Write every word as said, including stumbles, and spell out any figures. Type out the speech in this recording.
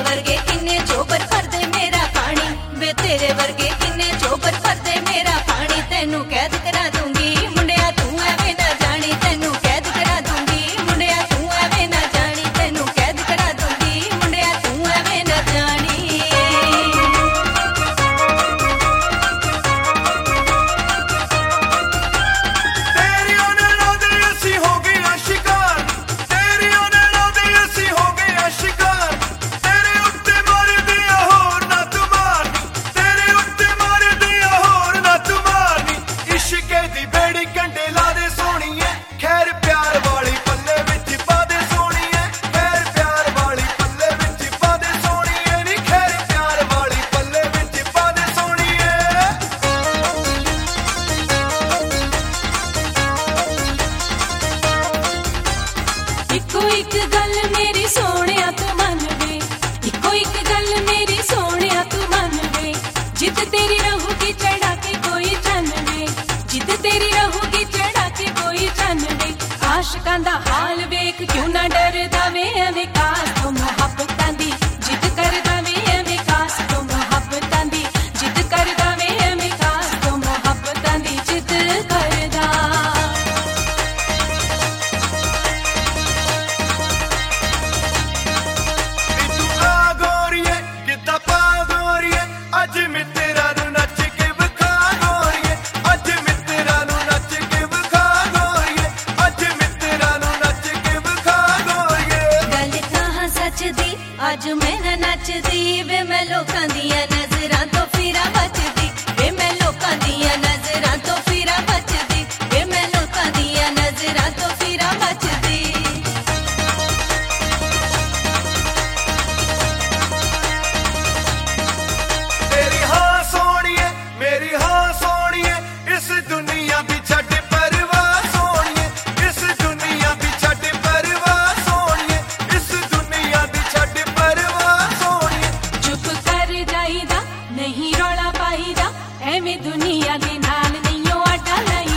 वर्गे किन्ने चोबर भरदे मेरा पानी वे तेरे वर्गे किन्ने चोबर भरदे मेरा पानी तेनू कैद करा दूंगी मुंडिया तू एवें ना जानी तेनू कैद करा दूंगी मुंडिया तू एवें ना जानी तेनू कैद करा दूंगी मुंडिया तू एवें ना जानी तेरी नैनों दे असीं हो गए शिकार तेरी नैनों दे असीं हो गए शिकार तेरे उत्ते मार दिया होर ना तू मारनी तेरे उत्ते मार दिया होर ना तू मारनी इश्के दी बेड़ी कंडे ला दे सोहणीए खैर प्यार वाली पल्ले विच पा दे सोहणीए खैर प्यार वाली पल्ले विच पा दे सोहणीए नी खैर प्यार वाली पल्ले विच पा दे सोहणीए इको एक गल मेरी सोहणिया तू मन वे इको एक गल मेरी सोहणिया तू मन वे जिद तेरी रहूगी चढ़ा के कोई चन वे जिद तेरी रहूगी चढ़ा के कोई चन वे आशिकां दा हाल वेख क्यों ना डरदा वे एवें कास तो मुहब्बतां दी जिद करदा वे एवें कास तो मुहब्बतां दी जिद करदा वे एवें कास तो मुहब्बतां दी जिद करदा तू आ गोरीए किद्दां पा गोरीए अज मित्तरां नूं नच के विखा गोरीए अज मित्तरां नूं नच के विखा गोरीए अज मित्तरां नूं नच के विखा गोरीए गल कहां सच दी अज मैं ना नचदी वे मैं लोकां दियां नजरां तो फिरा बचदी वे मैं लोकां दियां नजरां तो फिरा बचदी वे मैं लोकां दियां नजरां तो फिरा बचदी तेरी हाँ सोहणीए मेरी हाँ सोहणीए इस दुनिया दी छड्ड परवाह सोहणीए इस दुनिया दी छड्ड परवाह सोहणीए इस दुनिया दी छड्ड परवाह सोहणीए चुप कर जाईदा नहीं रौला पाईदा एवें दुनिया दे नाल नहीं ओ आटा लाई